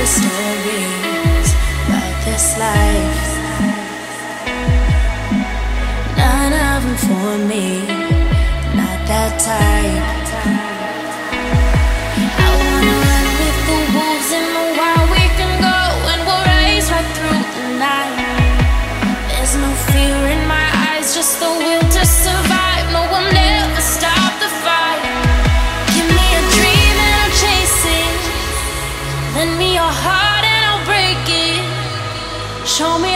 stories about this life. None of them for me, not that type. I wanna run with the wolves in the wild. We can go and we'll race right through the night. There's no fear in my eyes, just the will to survive. No, we'll never stop the fight. Give me a dream and I'll chase it. Lend me your heart and I'll break it. Show me